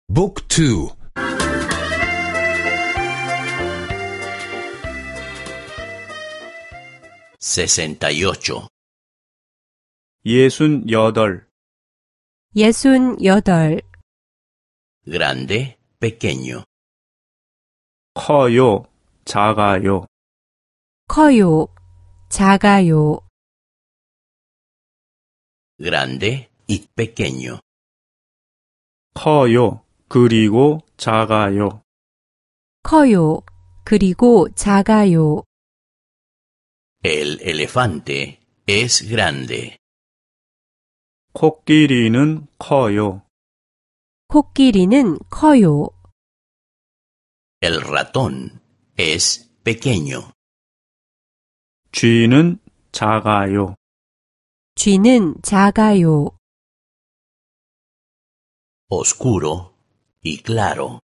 Book 2. 68. 68. 68. Grande, pequeño. 커요, 작아요. 커요, 작아요. Grande y pequeño. 커요, 그리고 작아요. 커요, 그리고 작아요. El elefante es grande. 코끼리는 커요. 코끼리는 커요. El ratón es pequeño. 쥐는 작아요. 쥐는 작아요. Oscuro y claro.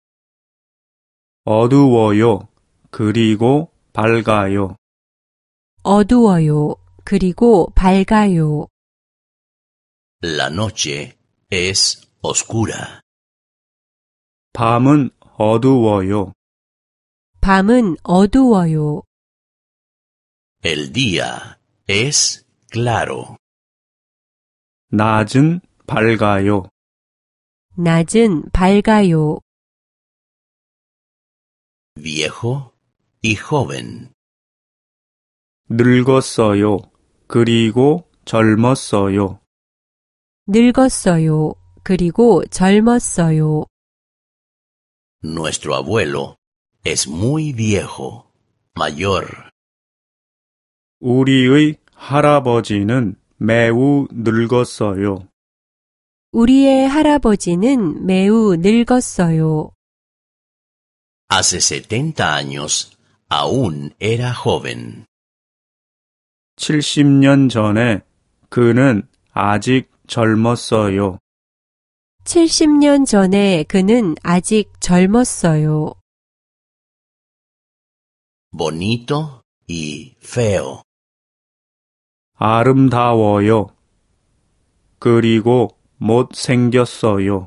어두워요, 그리고 밝아요. 어두워요. 그리고 밝아요. La noche es oscura. 밤은 어두워요. 밤은 어두워요. El día es claro. 낮은 밝아요. 낮은 밝아요. Viejo y joven. 늙었어요. 그리고 젊었어요. 늙었어요. 그리고 젊었어요. Nuestro abuelo es muy viejo, mayor. 우리의 할아버지는 매우 늙었어요. 우리의 할아버지는 매우 늙었어요. Hace 70 años aún era joven. 70년 전에 그는 아직 젊었어요. 70년 전에 그는 아직 젊었어요. Bonito y feo. 아름다워요. 그리고 못생겼어요.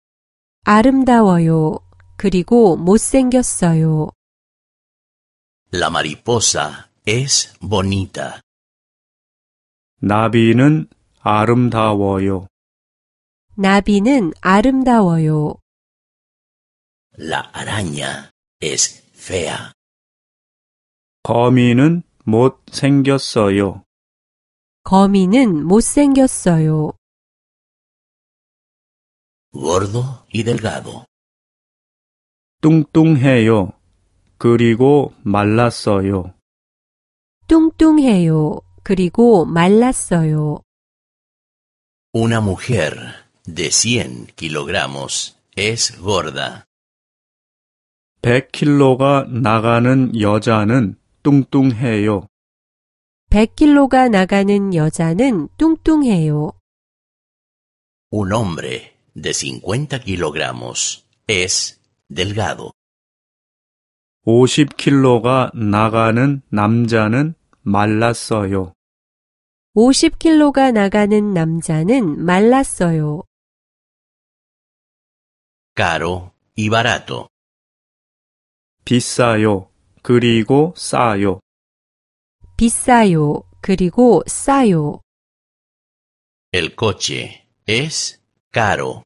아름다워요. 그리고 못생겼어요. La mariposa es bonita. 나비는 아름다워요. 나비는 아름다워요. La araña es fea. 거미는 못생겼어요. 거미는 못생겼어요. Gordo y delgado. 뚱뚱해요. 그리고 말랐어요. 뚱뚱해요. 그리고 말랐어요. Una mujer de 100 kilogramos es gorda. 100kg가 나가는 여자는 뚱뚱해요. 100kg가 나가는 여자는 뚱뚱해요. Un hombre de 50 kilogramos es delgado. 50kg가 나가는 남자는 말랐어요. 50kg가 나가는 남자는 말랐어요. Caro y barato. 비싸요. 그리고 싸요. 비싸요. 그리고 싸요. El coche es caro.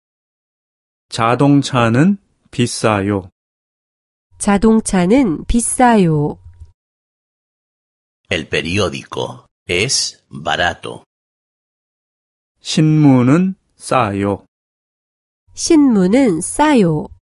자동차는 비싸요. 자동차는 비싸요. El periódico es barato. 신문은 싸요. 신문은 싸요.